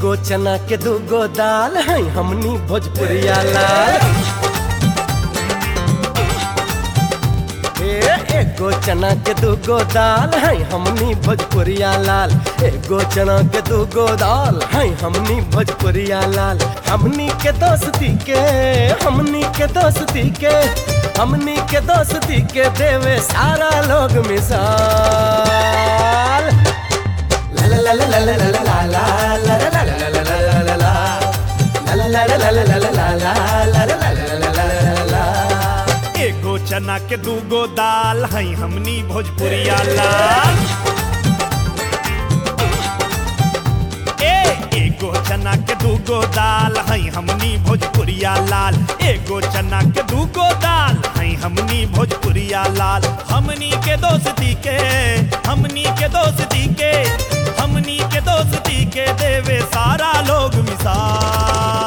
एगो चना के दूगो दाल है हमनी भोजपुरिया लाल। एगो चना के दूगो दाल है हमनी भोजपुरिया लाल। एगो चना के दूगो दाल है हमनी भोजपुरिया लाल। हमनी के दोस्ती के हमनी के दोस्ती के हमनी के दोस्ती के देवे सारा लोग मिसाल। ला ला ला ला ला ला ला ला ला ला ला ला ला ला ला ला ला। एगो चना के दूगो दाल है हमनी भोजपुरिया लाल। एगो चना के दूगो दाल है हमनी भोजपुरिया लाल। एगो चना के दूगो दाल है हमनी भोजपुरिया लाल। हमनी के दोस्ती के हमनी के दोस्ती के हमनी के दोस्ती के देवे सारा लोग मिसाल।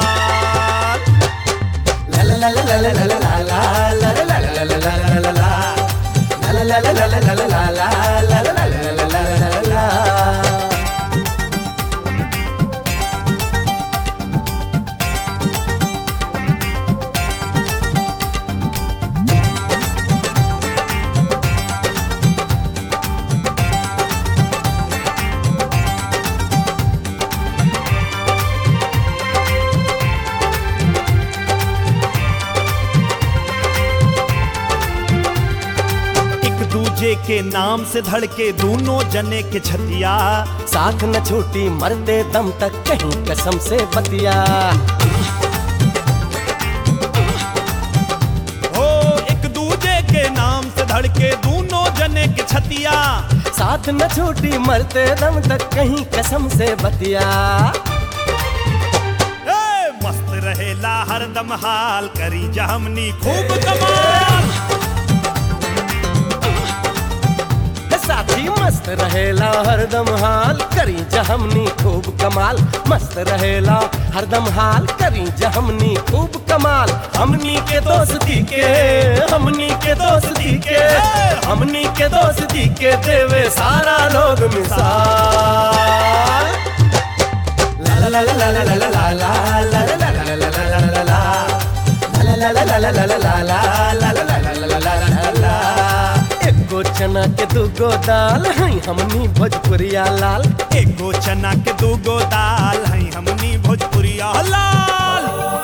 ला ला ला ला ला ला ला ला ला ला ला ला ला ला। दूजे के नाम से धड़के दोनों जने के छतिया। साथ न छूटी मरते दम तक कहीं कसम से बतिया। हो एक दूजे के नाम से धड़के दोनों जने के छतिया। साथ न छूटी मरते दम तक कहीं कसम से बतिया। मस्त रहेला हरदम हाल करी जा हमनी खूब कमाल। साथी मस्त रहेला हरदम हाल करी जा हमनी खूब कमाल। मस्त रहेला हरदम हाल करी जा हमनी खूब कमाल। हमनी के दोस्ती के हमनी के दोस्ती के हमनी के दोस्ती के देवे सारा लोग मिसाल। ला ला ला ला ला ला ला ला ला ला ला ला ला ला। एगो चना के दूगो दाल है हमनी भोजपुरिया लाल। एगो चना के दूगो दाल है हमनी भोजपुरिया लाल।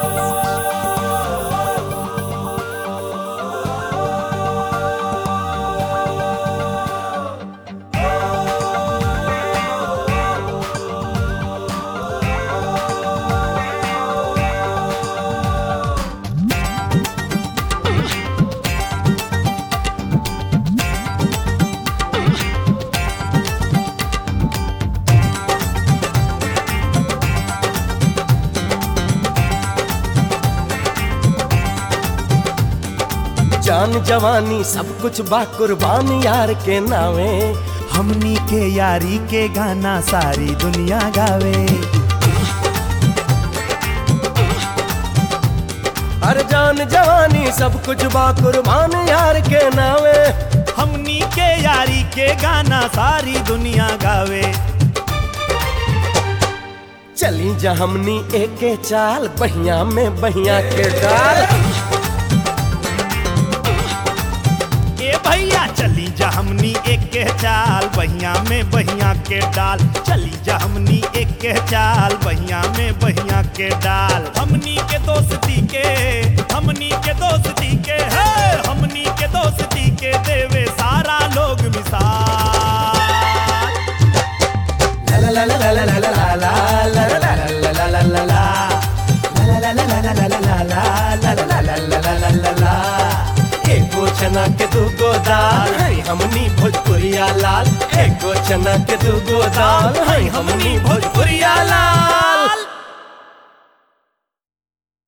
जान जवानी सब कुछ बा कुर्बान यार के नावे। हमनी के यारी के गाना सारी दुनिया गावे। हर जान जवानी सब कुछ बा कुर्बान यार के नावे। हमनी के यारी के गाना सारी दुनिया गावे। चली जा हमनी एके चाल बहिया में बहिया के डाल। भैया चली जा हमनी एक के चाल बहिया में बहिया के डाल। चली जा हमनी एक के चाल बहिया में बहिया के डाल। हमनी के दोस्ती के हमनी के दोस्ती के है हमनी के दोस्ती के देवे सारा लोग मिसाल। ला ला ला ला ला ला ला ला ला ला। एगो चना के दूगो दाल है हमनी भोजपुरिया लाल। एगो चना के दूगो दाल है हमनी